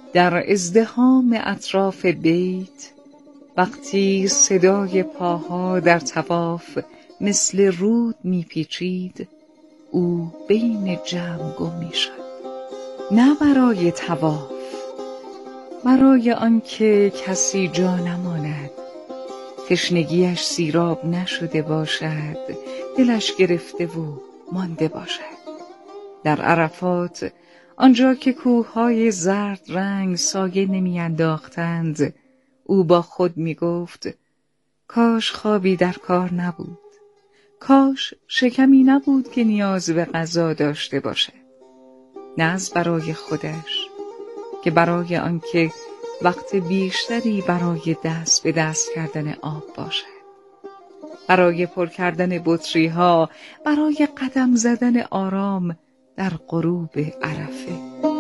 در ازدحام اطراف بیت وقتی صدای پاها در طواف مثل رود میپیچید، او بین جمع گم میشد. نه برای طواف، برای آنکه کسی جا نماند، تشنگیش سیراب نشده باشد، دلش گرفته و مانده باشد. در عرفات، آنجا که کوههای زرد رنگ سایه نمی انداختند، او با خود می گفت کاش خوابی در کار نبود، کاش شکمی نبود که نیاز به غذا داشته باشد. نه از برای خودش، که برای آنکه وقت بیشتری برای دست به دست کردن آب باشد، برای پر کردن بطری‌ها، برای قدم زدن آرام در غروب عرفه.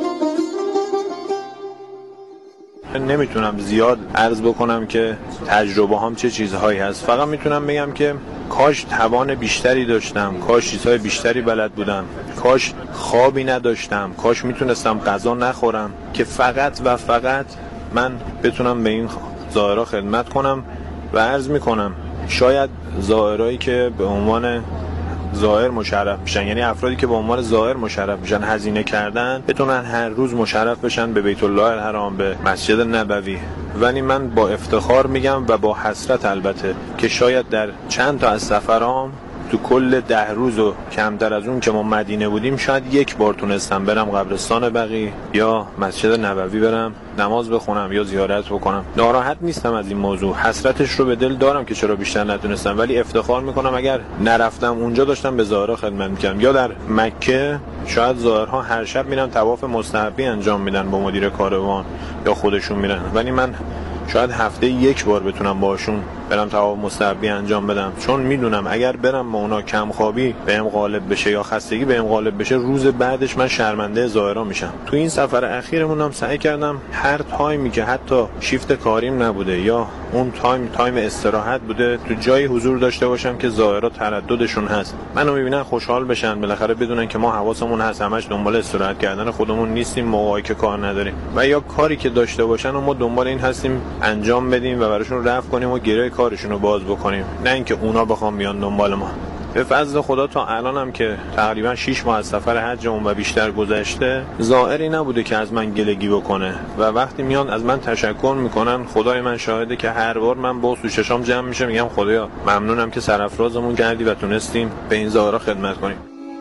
نمیتونم زیاد عرض بکنم که تجربه هم چه چیزهایی هست، فقط میتونم بگم که کاش توان بیشتری داشتم، کاش چیزهای بیشتری بلد بودم، کاش خوابی نداشتم، کاش میتونستم غذا نخورم که فقط و فقط من بتونم به این زائرها خدمت کنم. و عرض میکنم شاید زائرایی که به عنوان زائر مشرف میشن، یعنی افرادی که به عنوان زائر مشرف میشن، هزینه کردن، بتونن هر روز مشرف بشن به بیت الله الحرام، به مسجد نبوی. ولی من با افتخار میگم و با حسرت البته که شاید در چند تا از سفرام تو کل 10 روز و کمتر از اون که ما مدینه بودیم شاید یک بار تونستم برم قبرستان بقیع یا مسجد نبوی برم نماز بخونم یا زیارت بکنم. ناراحت نیستم از این موضوع، حسرتش رو به دل دارم که چرا بیشتر نتونستم، ولی افتخار میکنم اگر نرفتم اونجا داشتم به زائرها خدمت میکردم. یا در مکه شاید زائرها هر شب میرن طواف مستحبی انجام میدن با مدیر کاروان یا خودشون میرن، ولی من شاید هفته یک بار بتونم باشون برم طواف مستحبی انجام بدم، چون میدونم اگر برم با اونا کم خوابی بهم غالب بشه یا خستگی بهم غالب بشه، روز بعدش من شرمنده زائرها میشم. تو این سفر اخیرمون هم سعی کردم هر تایمی که حتی شیفت کاریم نبوده یا اون تایم استراحت بوده، تو جایی حضور داشته باشم که زائرها ترددشون هست، منو میبینن خوشحال بشن، بالاخره بدونن که ما حواسمون هست، همش دنبال استراحت کردن خودمون نیستیم، موقعی که کار نداریم و یا کاری که داشته باشن و ما دنبال این هستیم انجام بدیم و براشون رفع کنیم و گره کارشون رو باز بکنیم، نه اینکه اونا بخوام بیان دنبال ما. به فضل خدا تا الانم که تقریبا 6 ماه از سفر حجم و بیشتر گذشته، زائری نبوده که از من گلگی بکنه و وقتی میان از من تشکر میکنن، خدای من شاهده که هر بار من با سوچشام جمع میشه میگم خدایا ممنونم که سرافرازمون کردی و تونستیم به این زائرها خدمت کنیم.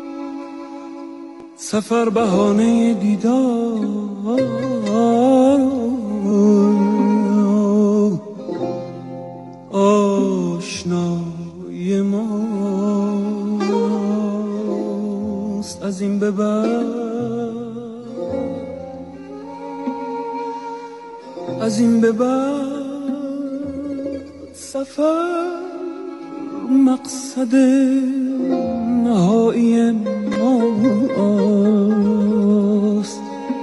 سفر بهانه دیدار، آشنای ماست از این به بعد، از این به بعد سفر مقصد نهایی ماست،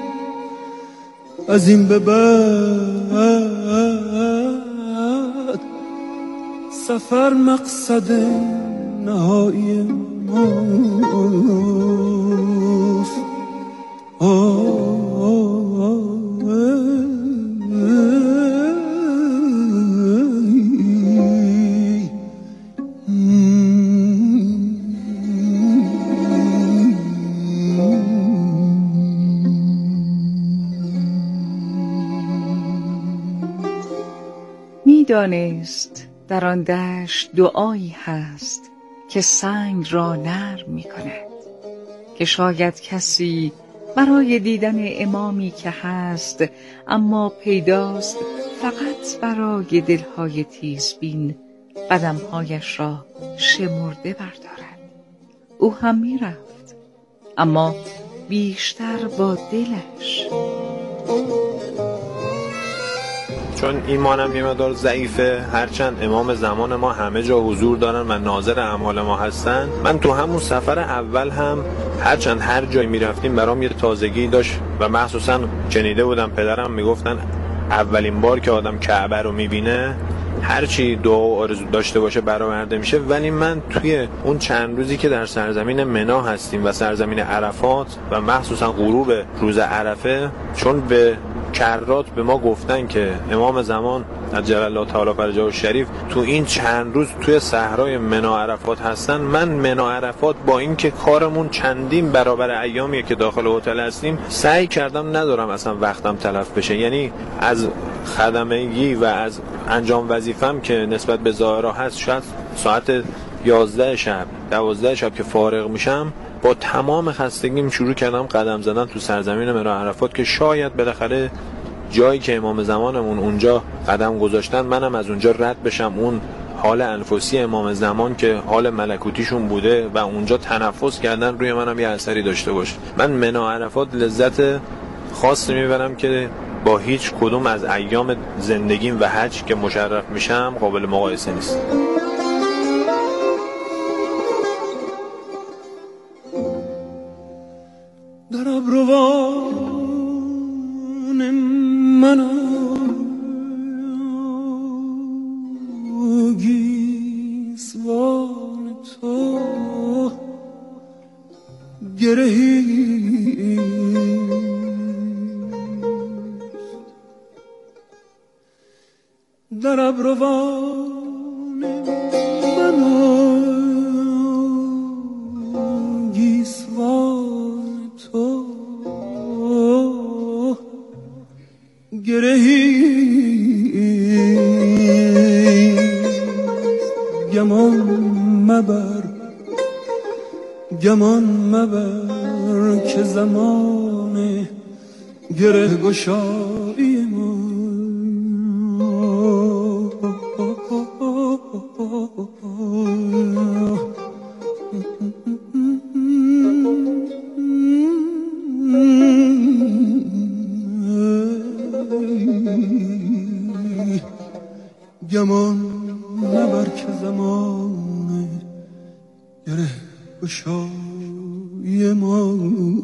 از این به بعد سفر مقصد نهایی ماست. می‌دانست در آن دشت دعایی هست که سنگ را نرم می کند، که شاید کسی برای دیدن امامی که هست اما پیداست فقط برای دلهای تیزبین قدمهایش را شمرده بردارد. او هم می رفت، اما بیشتر با دلش، چون ایمانم یه مقدار ضعیفه، هرچند امام زمان ما همه جا حضور دارن و ناظر اعمال ما هستن. من تو همون سفر اول هم هرچند هر جایی میرفتیم برام یه تازگی داشت و مخصوصا شنیده بودم پدرم میگفتن اولین بار که آدم کعبه رو میبینه هرچی دعا و آرزو داشته باشه برآورده میشه، ولی من توی اون چند روزی که در سرزمین منا هستیم و سرزمین عرفات و مخصوصا غروب روز عرفه، چون به کرات به ما گفتن که امام زمان عجل الله تعالی فرجه الشریف تو این چند روز توی صحرای منی عرفات هستن، من منی عرفات با این که کارمون چندین برابر ایامیه که داخل هتل هستیم، سعی کردم ندارم اصلا وقتم تلف بشه. یعنی از خدمگی و از انجام وظیفم که نسبت به ظاهرا هست، شاید ساعت 11 شب 12 شب که فارغ میشم با تمام خستگیم شروع کردم قدم زدن تو سرزمین منی عرفات که شاید بالاخره جایی که امام زمانمون اونجا قدم گذاشتن منم از اونجا رد بشم، اون حال انفسی امام زمان که حال ملکوتیشون بوده و اونجا تنفس کردن روی منم یه اثری داشته باشه. من منی عرفات لذت خاصی میبرم که با هیچ کدوم از ایام زندگیم و حج که مشرف میشم قابل مقایسه نیست. در ابروان من گیسوان تو گرهی در ابروان من گیسوان تو گرهی گمان مبر که زمان گره گشایی ما گمان مبر که زمان گره گشایی ما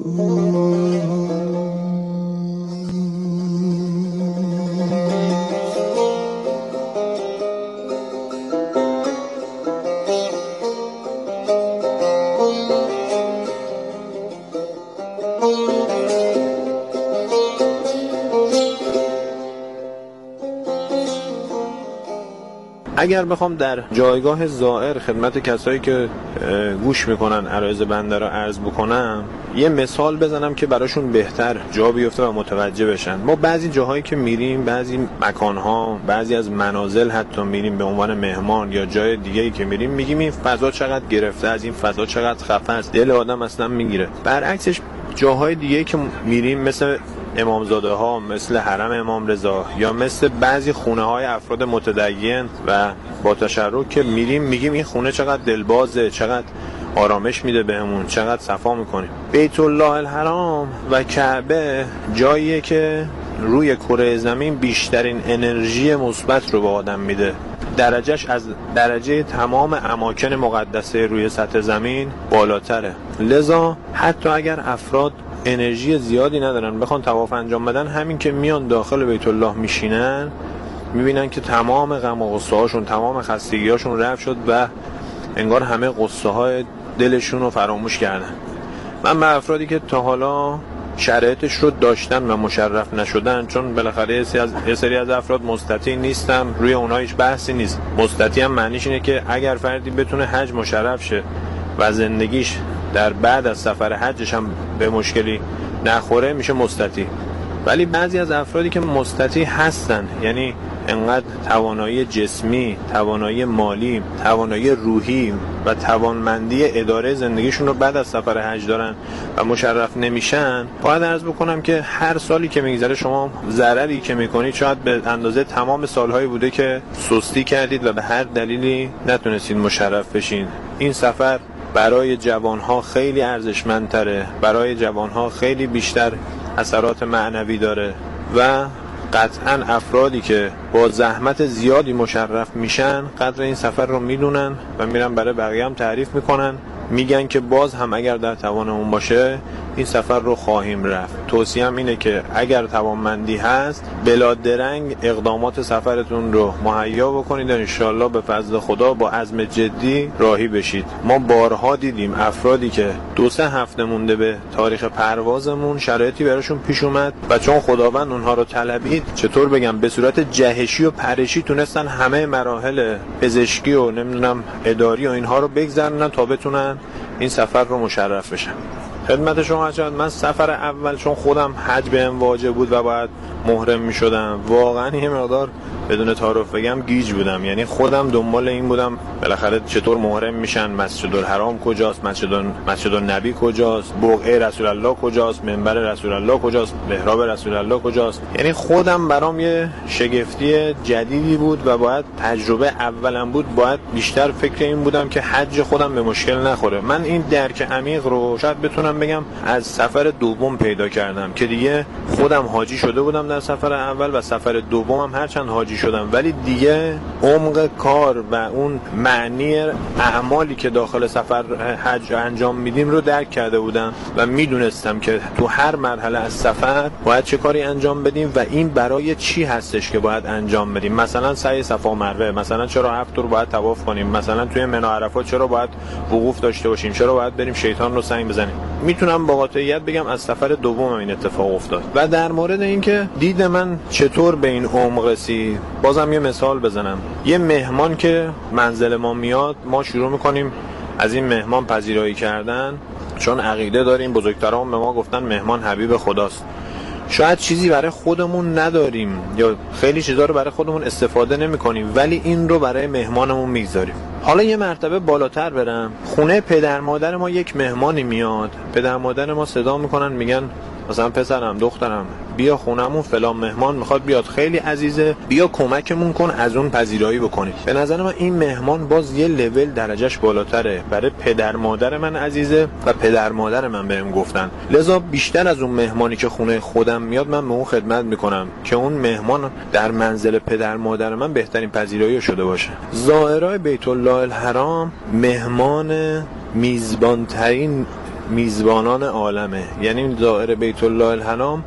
اگر بخوام در جایگاه زائر خدمت کسایی که گوش میکنن عرایض بنده را عرض بکنم، یه مثال بزنم که براشون بهتر جا بیفته و متوجه بشن. ما بعضی جاهایی که میریم، بعضی مکانها، بعضی از منازل حتی میریم به عنوان مهمان یا جای دیگه‌ای که میریم، میگیم این فضا چقدر گرفته از این فضا چقدر خفه است، دل آدم اصلا میگیره. برعکسش جاهای دیگه‌ای که میریم مثل امامزاده ها، مثل حرم امام رضا یا مثل بعضی خونه های افراد متدین و با تشرع که میریم میگیم این خونه چقدر دلبازه، چقدر آرامش میده بهمون، چقدر صفا میکنیم. بیت الله الحرام و کعبه جاییه که روی کره زمین بیشترین انرژی مثبت رو به آدم میده. درجهش از درجه تمام اماکن مقدسه روی سطح زمین بالاتره. لذا حتی اگر افراد انرژی زیادی ندارن بخوان طواف انجام بدن، همین که میان داخل بیت الله میشینن میبینن که تمام غم و غصه هاشون، تمام خستگی هاشون رفع شد و انگار همه غصه های دلشون رو فراموش کردن. من به افرادی که تا حالا شرایطش رو داشتن و مشرف نشدن، چون بالاخره یه سری از افراد مستطیع نیستن، روی اونها هیچ بحثی نیست. مستطیع هم معنیش اینه که اگر فردی بتونه حج مشرف شه و زندگیش در بعد از سفر حجش هم به مشکلی نخوره میشه مستطیع. ولی بعضی از افرادی که مستطیع هستن، یعنی انقدر توانایی جسمی، توانایی مالی، توانایی روحی و توانمندی اداره زندگیشون رو بعد از سفر حج دارن و مشرف نمیشن، باید عرض بکنم که هر سالی که میگذره شما ضرری که میکنید شاید به اندازه تمام سالهایی بوده که سستی کردید و به هر دلیلی نتونستید مشرف بشین. این سفر برای جوانها خیلی ارزشمندتره، برای جوانها خیلی بیشتر اثرات معنوی داره و قطعا افرادی که با زحمت زیادی مشرف میشن قدر این سفر رو میدونن و میرن برای بقیه هم تعریف میکنن، میگن که باز هم اگر در توانمون باشه این سفر رو خواهیم رفت. توصیه‌ام اینه که اگر توانمندی هست بلا درنگ اقدامات سفرتون رو مهیا بکنید و انشالله به فضل خدا با عزم جدی راهی بشید. ما بارها دیدیم افرادی که 2-3 هفته مونده به تاریخ پروازمون شرایطی براشون پیش اومد و چون خداوند اونها رو طلبید، چطور بگم، به صورت جهشی و پرشی تونستن همه مراحل پزشکی و نمیدونم اداری و اینها رو بگذرونن تا بتونن این سفر رو مشرف بشن. خدمت شما حضرت، من سفر اول چون خودم حج بهم واجب بود و باید محرم می شدم، واقعا یه مقدار بدون تعارف بگم گیج بودم. یعنی خودم دنبال این بودم بالاخره چطور محرم میشن، مسجد الحرام کجاست، مسجد النبی کجاست، بقعه رسول الله کجاست، منبر رسول الله کجاست، محراب رسول الله کجاست. یعنی خودم برام یه شگفتی جدیدی بود و باید تجربه اولم بود، باید بیشتر فکر این بودم که حج خودم به مشکل نخوره. من این درک عمیق رو شاید بتونم بگم از سفر دوم پیدا کردم که دیگه خودم حاجی شده بودم در سفر اول و سفر دومم هرچند حاجی شدم ولی دیگه عمق کار و اون معنی اعمالی که داخل سفر حج انجام میدیم رو درک کرده بودم و میدونستم که تو هر مرحله از سفر باید چه کاری انجام بدیم و این برای چی هستش که باید انجام بدیم. مثلا سعی صفا و مروه، مثلا چرا 7 tur باید طواف کنیم، مثلا توی منی عرفات چرا باید وقوف داشته باشیم، چرا باید بریم شیطان رو سنگ بزنیم. میتونم با قاطعیت بگم از سفر دومم این اتفاق افتاد. و در مورد اینکه دید من چطور به این عمق رسید، بازم یه مثال بزنم. یه مهمان که منزل ما میاد، ما شروع میکنیم از این مهمان پذیرایی کردن، چون عقیده داریم، بزرگتران به ما گفتن مهمان حبیب خداست. شاید چیزی برای خودمون نداریم یا خیلی چیزا رو برای خودمون استفاده نمی‌کنیم ولی این رو برای مهمانمون میگذاریم. حالا یه مرتبه بالاتر برم، خونه پدر مادر ما یک مهمانی میاد، پدر مادر ما صدا میکنن میگن مثلا پسرم دخترم بیا خونمون فلان مهمان میخواد بیاد، خیلی عزیزه، بیا کمکمون کن از اون پذیرایی بکنیم. به نظر من این مهمان باز یه لول درجهش بالاتره، برای پدر مادر من عزیزه و پدر مادر من بهم گفتن، لذا بیشتر از اون مهمانی که خونه خودم میاد من به اون خدمت میکنم که اون مهمان در منزل پدر مادر من بهترین پذیرایی شده باشه. زائرای بیت الله الحرام مهمان میزبانترین میزبانان عالمه. یعنی زائر بیت الله الحرام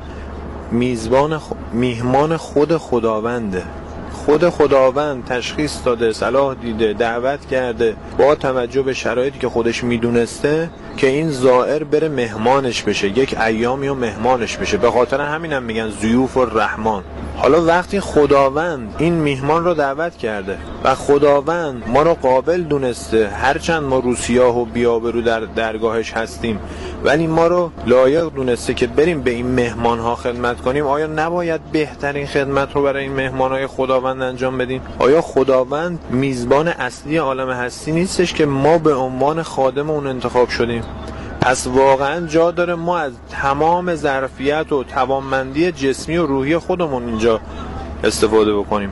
میهمان خود خداونده. خود خداوند تشخیص داده، صلاح دیده، دعوت کرده با توجه به شرایطی که خودش میدونسته که این زائر بره مهمانش بشه، یک ایامی و مهمانش بشه. به خاطر همینم میگن ضیوف الرحمن. حالا وقتی خداوند این میهمان رو دعوت کرده و خداوند ما رو قابل دونسته، هرچند ما روسیاه و بیابرو در درگاهش هستیم ولی ما رو لایق دونسته که بریم به این مهمان ها خدمت کنیم، آیا نباید بهترین خدمت رو برای این مهمان های خداوند انجام بدیم؟ آیا خداوند میزبان اصلی عالم هستی نیستش که ما به عنوان خادم اون انتخاب شدیم؟ پس واقعا جا داره ما از تمام ظرفیت و توانمندی جسمی و روحی خودمون اینجا استفاده بکنیم.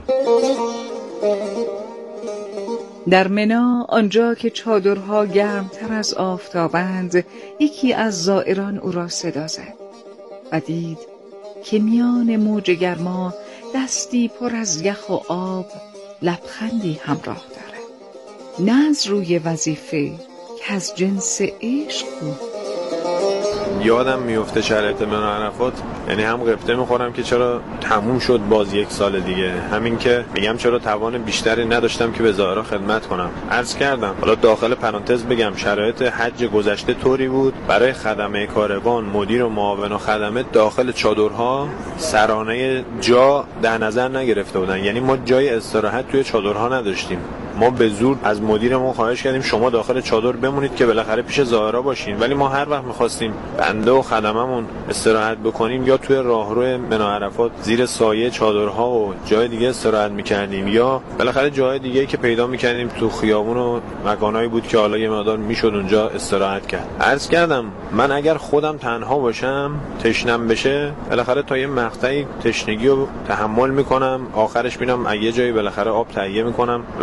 در منی، آنجا که چادرها گرمتر از آفتابند، یکی از زائران او را صدا زد و دید که میان موج گرما دستی پر از یخ و آب لبخندی همراه دارد، نه از روی وظیفه که از جنس عشق بود. یادم میفته شرایط منی عرفات، یعنی هم غبطه میخورم که چرا تموم شد باز 1 سال دیگه، همین که میگم چرا توان بیشتری نداشتم که به زائرها خدمت کنم. عرض کردم، حالا داخل پرانتز بگم شرایط حج گذشته طوری بود برای خدمه کاروان، مدیر و معاون و خدمه داخل چادرها سرانه جا در نظر نگرفته بودن. یعنی ما جای استراحت توی چادرها نداشتیم. ما به زور از مدیرمون خواهش کردیم شما داخل چادر بمونید که بالاخره پیش زائرها باشین، ولی ما هر وقت می‌خواستیم بنده و خدممون استراحت بکنیم یا توی راهرو منی عرفات زیر سایه چادرها و جای دیگه استراحت می‌کردیم یا بالاخره جای دیگه که پیدا می‌کردیم تو خیابون و مکانایی بود که حالا یه مقدار میشد اونجا استراحت کرد. عرض کردم من اگر خودم تنها باشم، تشنم بشه، بالاخره تا یه مقطعی تشنگی رو تحمل می‌کنم، آخرش میرم یه جایی بالاخره آب تهیه می‌کنم و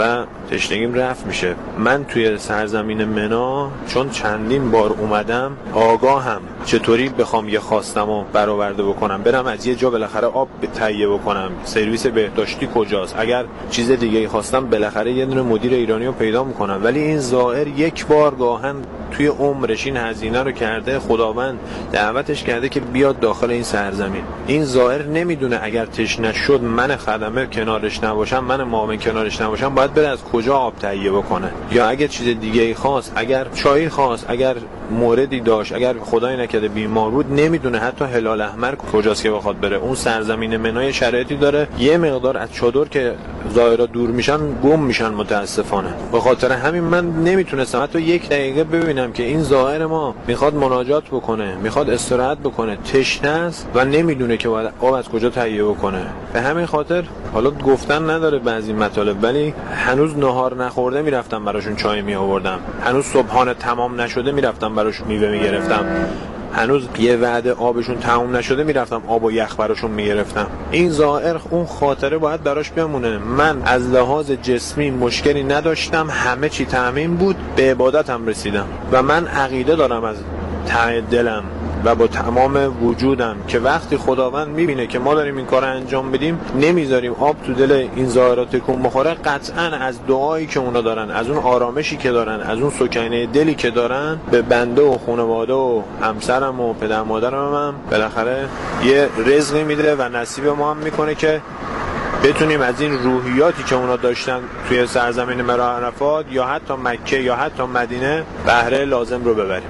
تشنگیم رفع میشه. من توی سرزمین منا چون چندین بار اومدم آگاهم چطوری بخوام یه خواستمو برآورده بکنم، برم از یه جا بالاخره آب تهیه بکنم، سرویس بهداشتی کجاست، اگر چیز دیگه ای خواستم بالاخره یه دونه مدیر ایرانی رو پیدا میکنم. ولی این زائر یک بار گاهن توی عمرش این هزینه رو کرده، خداوند دعوتش کرده که بیاد داخل این سرزمین. این زائر نمیدونه اگر تشنه شد من خدمه کنارش نباشم، من معاون کنارش نباشم، باید بره از کجا آب تهیه بکنه، یا اگر چیز دیگه ای خواست، اگر چایی خواست، اگر موردی داشت، اگر خدای نکرده بیمار بود، نمیدونه حتی هلال احمر کجاست که بخواد بره. اون سرزمین منای شرایطی داره یه مقدار از چادر که زائرا دور میشن گم میشن متاسفانه. به خاطر همین من نمیتونستم حتی یک دقیقه ببینم که این زائر ما میخواد مناجات بکنه، میخواد استراحت بکنه، تشنه است و نمیدونه که باید آب از کجا تهیه بکنه. به همین خاطر حالا گفتن نداره بعضی مطالب، ولی هنوز نهار نخورده میرفتم براشون چای می آوردم، هنوز صبحانه تمام نشده میرفتم براشون میوه میگرفتم، هنوز یه وعده آبشون تموم نشده میرفتم آب و یخ براشون میگرفتم. این زائر اون خاطره باید براش بمونه. من از لحاظ جسمی مشکلی نداشتم، همه چی تامین بود، به عبادتم رسیدم و من عقیده دارم از ته دلم و با تمام وجودم که وقتی خداوند میبینه که ما داریم این کار انجام بدیم نمیذاریم آب تو دل این زائرات تکون بخوره، قطعا از دعایی که اونا دارن، از اون آرامشی که دارن، از اون سکینه دلی که دارن، به بنده و خانواده و همسرم و پدر مادرم هم بالاخره یه رزقی میده و نصیب ما هم میکنه که بتونیم از این روحیاتی که اونا داشتن توی سرزمین عرفات یا حتی مکه یا حتی مدینه بهره لازم رو ببریم.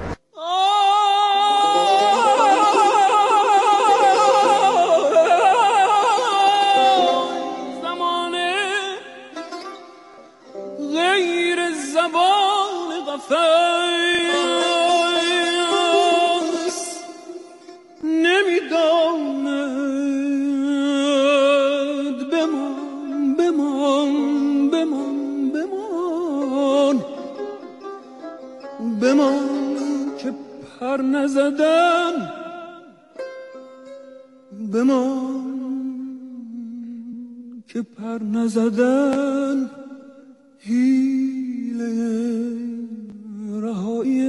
بمان که پر نزدن، بمان که پر نزدن، حیله رهایی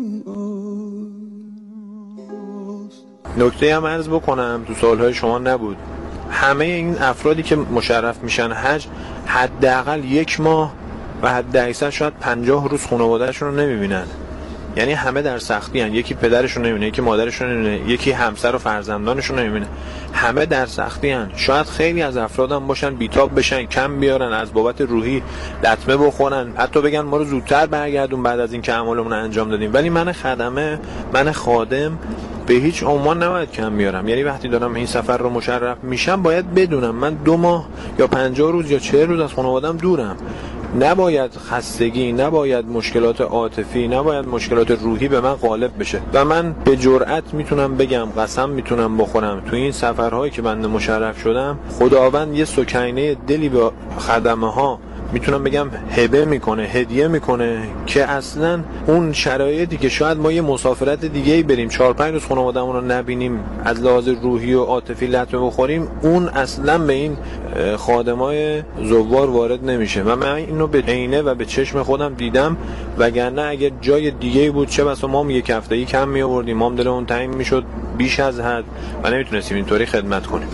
ماست. نکته هم عرض بکنم تو سوالهای شما نبود، همه این افرادی که مشرف میشن حج حداقل 1 ماه و حد اکثر شاید 50 روز خانواده‌شون رو نمیبینن. یعنی همه در سختی هن. یکی پدرشون نمیبینه، یکی مادرشون نمیبینه، یکی همسر و فرزندانشون نمیبینه، همه در سختی هن. شاید خیلی از افرادم باشن بیتاب بشن، کم بیارن، از بابت روحی لطمه بخورن، حتی بگن ما رو زودتر برگردون بعد از این که اعمالمون انجام دادیم. ولی من خدمه، من خادم به هیچ عنوان نباید کم بیارم. یعنی وقتی دارم این سفر رو مشرف میشم باید بدونم من 2 ماه یا 50 روز یا 40 روز از خانواده‌ام دورم. نباید خستگی، نباید مشکلات عاطفی، نباید مشکلات روحی به من غالب بشه. و من به جرئت میتونم بگم، قسم میتونم بخورم، تو این سفرهایی که بنده مشرف شدم خداوند یه سکینه دلی به خدمه ها میتونم بگم هبه میکنه، هدیه میکنه که اصلا اون شرایطی که شاید ما یه مسافرت دیگه‌ای بریم 4-5 روز خانواده‌مون رو نبینیم، از لحاظ روحی و عاطفی لطمه بخوریم، اون اصلا به این خادمای زوار وارد نمیشه. و من اینو به عینه و به چشم خودم دیدم. وگرنه اگه جای دیگه‌ای بود چه بسا ما هم 1 هفته‌ای کم میآوردیم، ما هم دلمون تنگ میشد بیش از حد و نمیتونستیم اینطوری خدمت کنیم.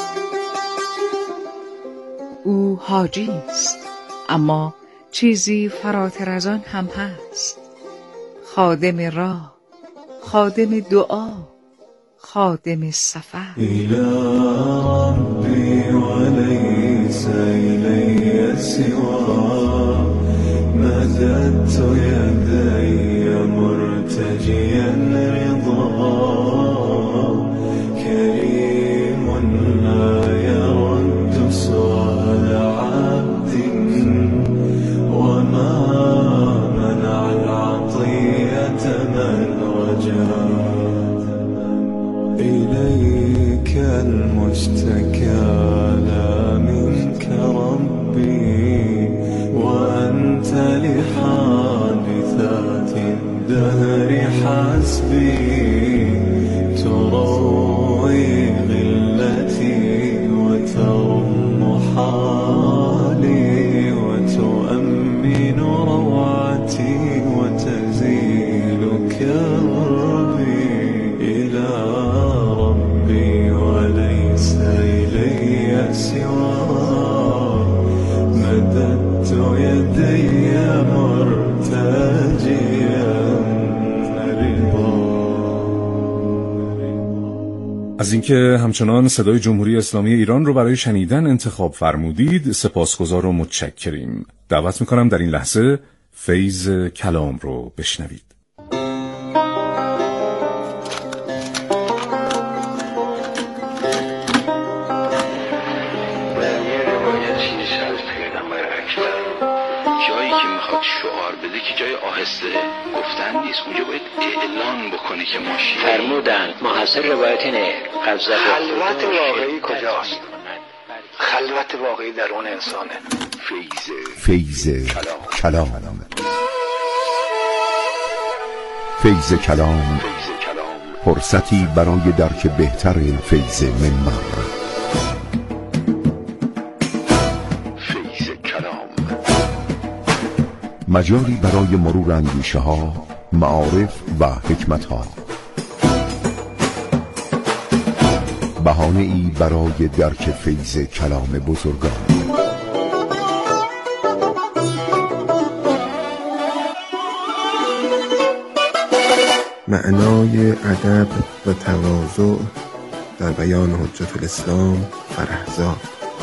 او حاجی است، اما چیزی فراتر از آن هم هست. خادم راه، خادم دعا، خادم سفر. إلی ربی ولیس إلی سوا، مددت یدی مرتجیا رضا، کریم لا يرد سؤال عبد وما منع العطية من رجا، إليك المشتكى لا منك ربي، وأنت لحادثات الدهر حسبي، تروي غلتي از اینکه همچنان صدای جمهوری اسلامی ایران رو برای شنیدن انتخاب فرمودید سپاسگزار و متشکریم. دعوت میکنم در این لحظه فیض کلام رو بشنوید. شعار بده که جای آهسته گفتن نیست، اونجا باید اعلان بکنه که ما فرمودن محصل روایت اینه. خلوت واقعی کجاست؟ خلوت واقعی در اون انسانه. فیض کلام. فیض کلام فرصتی برای درک بهتر فیض منبر. مجالی برای مرور اندیشه ها، معارف و حکمت ها. بهانه ای برای درک فیض کلام بزرگان. معنای ادب و تواضع در بیان حجت الاسلام فرهزاد.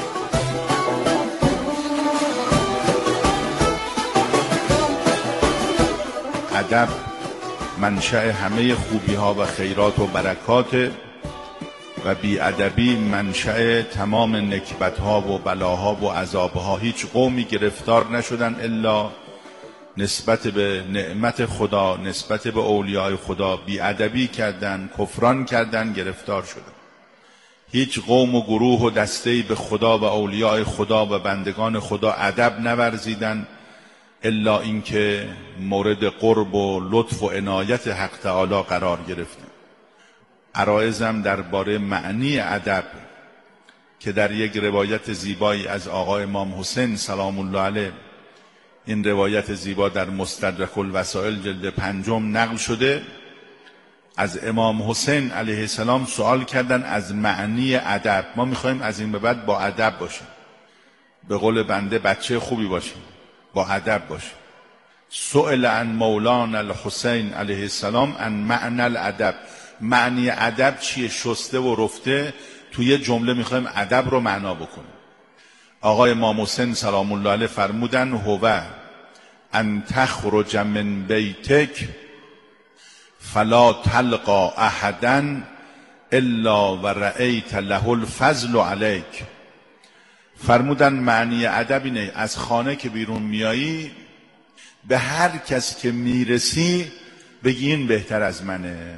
ادب منشأ همه خوبی ها و خیرات و برکات و بی ادبی منشأ تمام نکبت ها و بلاها و عذاب ها. هیچ قومی گرفتار نشدن الا نسبت به نعمت خدا، نسبت به اولیاء خدا بی ادبی کردن، کفران کردن، گرفتار شدن. هیچ قوم و گروه و دسته‌ای به خدا و اولیاء خدا و بندگان خدا ادب نورزیدن الا اینکه مورد قرب و لطف و عنایت حق تعالی قرار گرفتن. عرایزم درباره معنی ادب که در یک روایت زیبایی از آقا امام حسین سلام الله علیه، این روایت زیبا در مستدرک الوسائل جلد 5 نقل شده، از امام حسین علیه السلام سوال کردن از معنی ادب. ما میخوایم از این به بعد با ادب باشیم، به قول بنده بچه خوبی باشیم، با ادب باشیم. سئل عن مولانا الحسین علیه السلام عن معنی الادب. معنی ادب چیه؟ شسته و رفته توی جمله میخوایم ادب رو معنا بکنیم. آقای امام حسین سلام الله علیه فرمودن هو ان تخرج من بیتک فلا تلقا احدا الا و رأیت له الفضل علیک. فرمودن معنی ادب اینه از خانه که بیرون میایی به هر کس که میرسی بگی این بهتر از منه.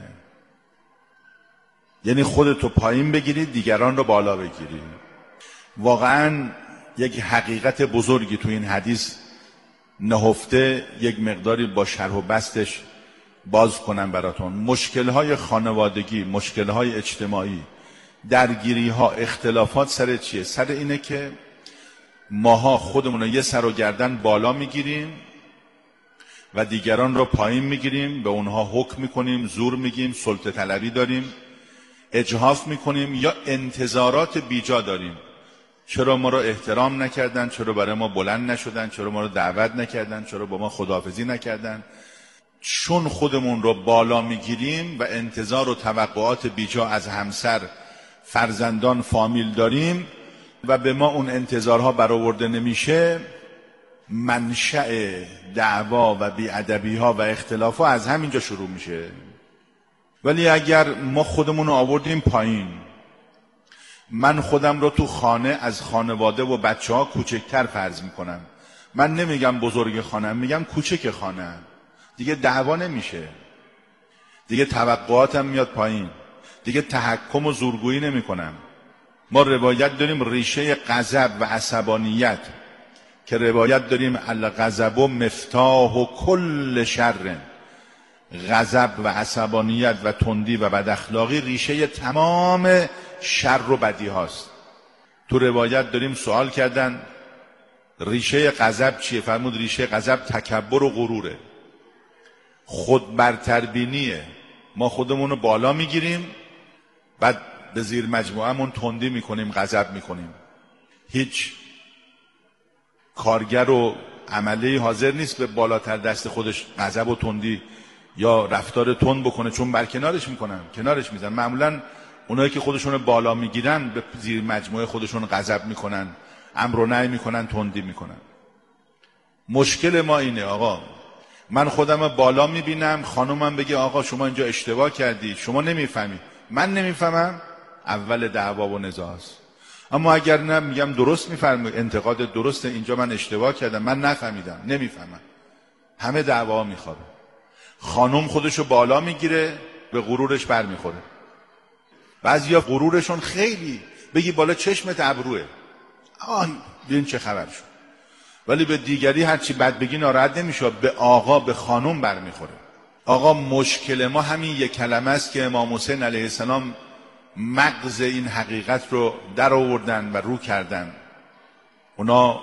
یعنی خودتو پایین بگیری، دیگران رو بالا بگیری. واقعا یک حقیقت بزرگی تو این حدیث نهفته، یک مقداری با شرح و بستش باز کنم براتون. مشکلهای خانوادگی، مشکلهای اجتماعی، درگیریها، اختلافات سر چیه؟ سر اینه که ماها خودمون رو یه سر و گردن بالا میگیریم و دیگران رو پایین میگیریم، به اونها حکم میکنیم، زور میگیم، سلطه طلبی داریم، اجحاف میکنیم یا انتظارات بیجا داریم. چرا ما رو احترام نکردن؟ چرا برای ما بلند نشدن؟ چرا ما رو دعوت نکردن؟ چرا با ما خداحافظی نکردن؟ چون خودمون رو بالا میگیریم و انتظار و توقعات بیجا از همسر، فرزندان، فامیل داریم و به ما اون انتظارها برآورده نمیشه، منشأ دعوا و بی‌ادبی‌ها و اختلاف‌ها از همینجا شروع میشه. ولی اگر ما خودمون رو آوردیم پایین، من خودم رو تو خانه از خانواده و بچه ها کوچکتر فرض میکنم، من نمیگم بزرگ خانم، میگم کوچک خانم، دیگه دعوا نمیشه، دیگه توقعاتم میاد پایین، دیگه تحکم و زورگویی نمی کنم. ما روایت داریم ریشه غضب و عصبانیت که روایت داریم الغضب مفتاح و کل شر. غضب و عصبانیت و تندی و بداخلاقی ریشه تمام شر و بدی هاست. تو روایت داریم سوال کردن ریشه غضب چیه؟ فرمود ریشه غضب تکبر و غروره، خود برتربینیه. ما خودمون رو بالا میگیریم، بعد به زیر مجموعهمون تندی میکنیم، غضب میکنیم. هیچ کارگر و عملی حاضر نیست به بالاتر دست خودش غضب و تندی یا رفتار تند بکنه، چون برکنارش میکنن، کنارش میزن. معمولا اونایی که خودشون بالا میگیرن به زیر مجموعه خودشون غضب میکنن، امر و نهی میکنن، تندی میکنن. مشکل ما اینه آقا، من خودم بالا میبینم، خانومم بگه آقا شما اینجا اشتباه کردی، شما نمیفهمی، من نمیفهمم، اول دعوا و نزاع است. اما اگر نه میگم درست میفرمی، انتقاد درسته، اینجا من اشتباه کردم، من نفهمیدم، نمیفهمم، همه دعوا میخوره. خانم خودشو بالا میگیره، به غرورش بر میخوره. بعضیا غرورشون خیلی بگی بالا چشمت ابروه، ببین چه خبر شد، ولی به دیگری هرچی بد بگی ناراحت نمیشه، به آقا به خانم بر میخوره. آقا مشکل ما همین یک کلمه است که امام حسین علیه السلام مغز این حقیقت رو در آوردن و رو کردن. اونا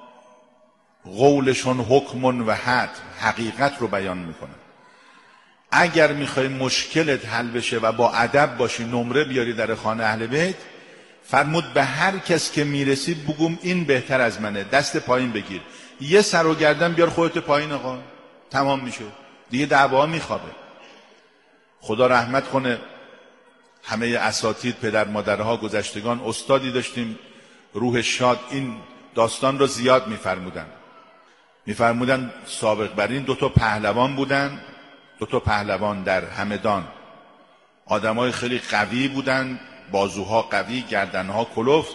قولشون حکم و حد، حقیقت رو بیان میکنن. اگر میخوای مشکلت حل بشه و با ادب باشی، نمره بیاری در خانه اهل بیت، فرمود به هر کس که میرسی بگم این بهتر از منه، دست پایین بگیر، یه سر و گردن بیار خودت پایین، آقا تمام میشه دیگه، دعوا میخوابه. خدا رحمت کنه همه اساتید، پدر مادرها، گذشتگان، استادی داشتیم روح شاد، این داستان رو زیاد میفرمودن سابق بر این 2 پهلوان بودن، 2 پهلوان در همدان، آدمای خیلی قوی بودن، بازوها قوی، گردنها کلفت،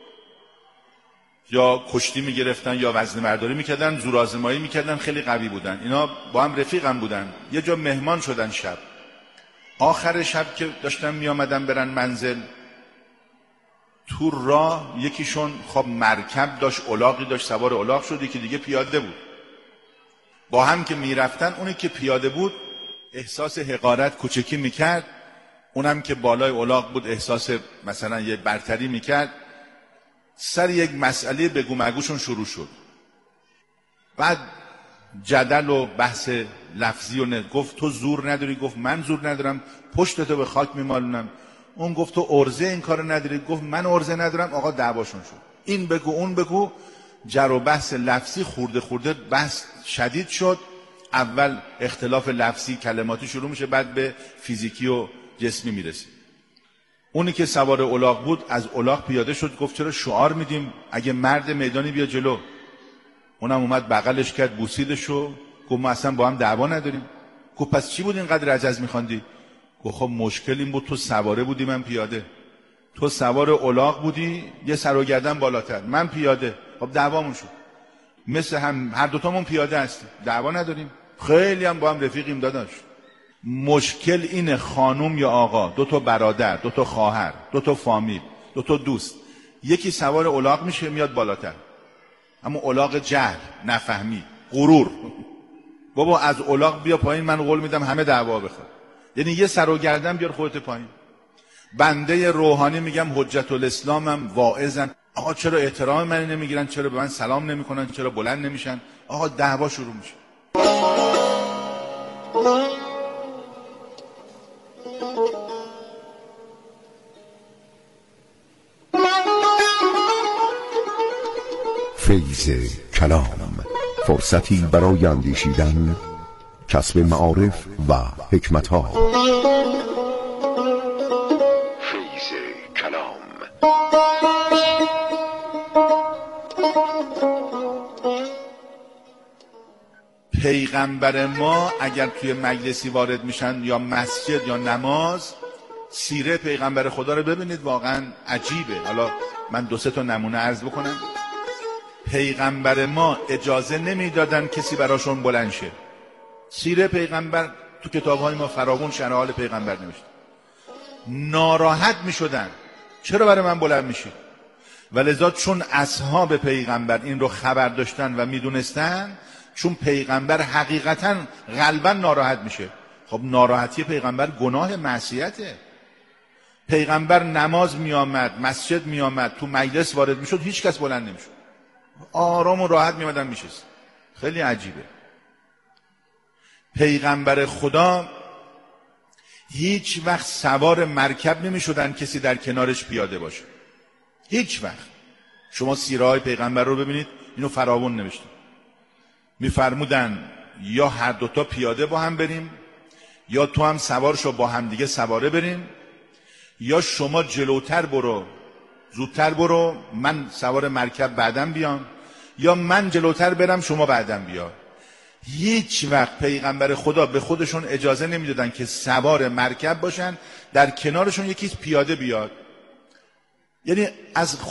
یا کشتی میگرفتن یا وزنه برداری میکردن، زورآزمایی میکردن، خیلی قوی بودن. اینا با هم رفیقم بودن. یه جا مهمان شدن شب، آخر شب که داشتن میامدن برن منزل، تو راه یکیشون خب مرکب داشت، الاغی داشت، سوار الاغ شد، یکی دیگه پیاده بود. با هم که میرفتن، اونی که پیاده بود احساس حقارت کوچکی میکرد، اونم که بالای الاغ بود احساس مثلا یه برتری میکرد. سر یک مسئله بگو مگوشون شروع شد. بعد جدل و بحث لفظی و گفت تو زور نداری، گفت من زور ندارم، پشتتو به خاک میمالونم. اون گفت تو ارزه این کارو نداری، گفت من ارزه ندارم. آقا دعواشون شد، این بگو اون بگو، جر و بحث لفظی، خورده خورده بحث شدید شد. اول اختلاف لفظی کلماتی شروع میشه، بعد به فیزیکی و جسمی میرسه. اونی که سوار الاغ بود از الاغ پیاده شد، گفت چرا شعار میدیم اگه مرد میدانی بیا جلو. اونم اومد بغلش کرد، بوسیدش و گفت ما اصلا با هم دعوا نداریم. گفت پس چی بود اینقدر عجز میخواندی؟ گفت خب مشکل این بود تو سواره بودی من پیاده، تو سوار الاغ بودی یه سر و گردن بالاتر، من پیاده، خب دعوامون شد. مثل هم هر دوتامون پیاده هستیم، دعوا نداریم، خیلی هم با هم رفیقیم داداش. مشکل اینه خانم یا آقا، 2 برادر، 2 خواهر، 2 فامیل، 2 دوست، یکی سوار الاغ میشه میاد بالاتر، اما الاغ جهل، نفهمی، غرور. بابا از الاغ بیا پایین، من قول میدم همه دعوا بخواد. یعنی یه سر و گردن بیار خودت پایین. بنده روحانی میگم حجت الاسلامم، واعظم، آقا چرا احترام من نمیگیرن، چرا به من سلام نمیکنن، چرا بلند نمیشن؟ آقا دعوا شروع میشه. فیض کلام، فرصتی برای اندیشیدن، کسب معارف و حکمت‌ها. فیض کلام. پیغمبر ما اگر توی مجلسی وارد میشن یا مسجد یا نماز، سیره پیغمبر خدا رو ببینید، واقعا عجیبه. حالا من 2-3 نمونه عرض بکنم. پیغمبر ما اجازه نمیدادن کسی براشون بلند شه. سیره پیغمبر تو کتاب‌های ما فراوون شرح حال پیغمبر نوشته. ناراحت میشدن چرا برای من بلند میشی؟ ولذا چون اصحاب پیغمبر این رو خبر داشتن و میدونستن، چون پیغمبر حقیقتا قلبا ناراحت میشه. خب ناراحتی پیغمبر گناه معصیته. پیغمبر نماز میامد، مسجد میامد، تو مجلس وارد میشد، هیچ کس بلند نمیشد، آرام و راحت میامدن میشست. خیلی عجیبه. پیغمبر خدا هیچ وقت سوار مرکب نمیشدن کسی در کنارش پیاده باشه، هیچ وقت. شما سیره های پیغمبر رو ببینید، اینو فراوون نوشته. میفرمودن یا هر 2 پیاده با هم بریم، یا تو هم سوار شو با هم دیگه سواره بریم، یا شما جلوتر برو، زودتر برو، من سوار مرکب بعدم بیام، یا من جلوتر برم شما بعدم بیا. هیچ وقت پیغمبر خدا به خودشون اجازه نمیدادن که سوار مرکب باشن در کنارشون یکی پیاده بیاد. یعنی از